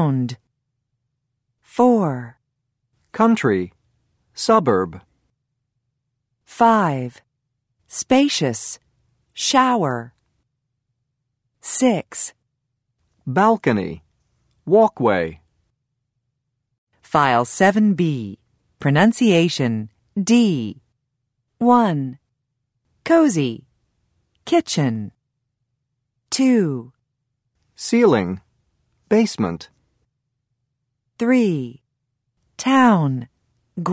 Sound. 4. Country, suburb. 5. Spacious, shower. 6. Balcony, walkway. File 7B. Pronunciation D. 1. Cozy, kitchen. 2. Ceiling, basement. 3. Town,